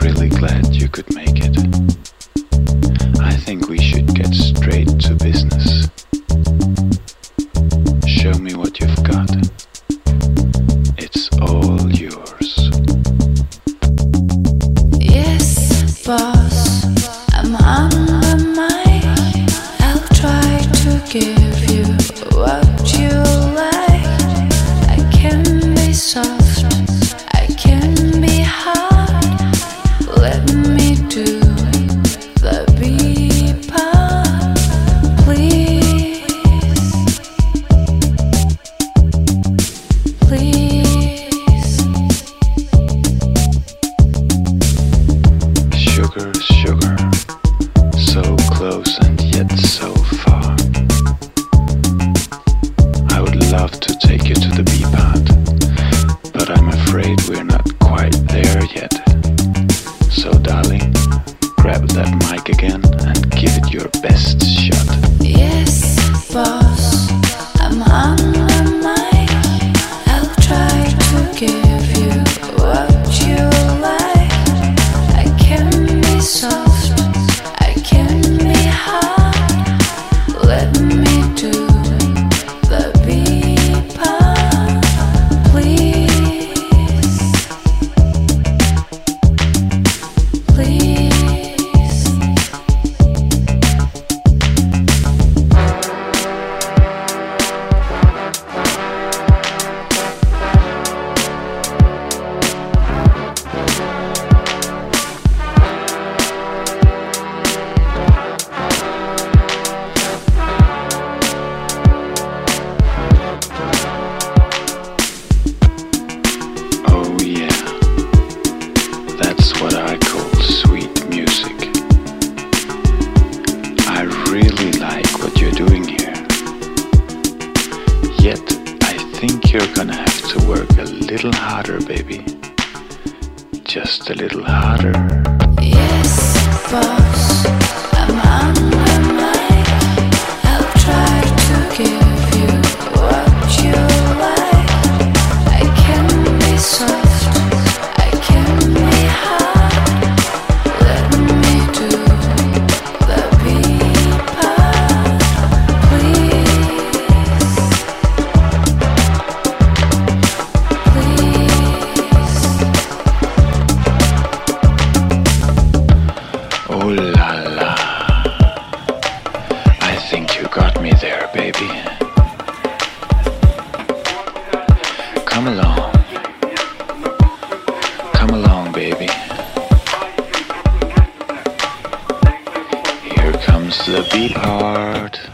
really glad you could make it. I think we should get straight to business. Show me what you've got. It's all yours. Yes, boss, I'm on the mic. I'll try to give you what you like. I can be soft, I can be hard. Let me do the B part, please, please. Sugar, sugar, so close and yet so far. I would love to take you to the B part, but I'm afraid we're not quite there yet. So darling, grab that mic again and give it your best shot. Yes, boss, I'm on the mic. I'll try to give you what you like. I can be soft, I can be hard. Let me do the B part, please, please. Oh yeah, that's what I call sweet music. I really like what you're doing here. Yet, I think you're gonna have to work a little harder, baby. Just a little harder. Yes, boss, I'm on the mic. I'll try to give you what you like. I can be soft, I can be hard. Let me do the B part, please, please. Oh la la. I think you got me there, baby. Come along. Come along, baby. Here comes the B part.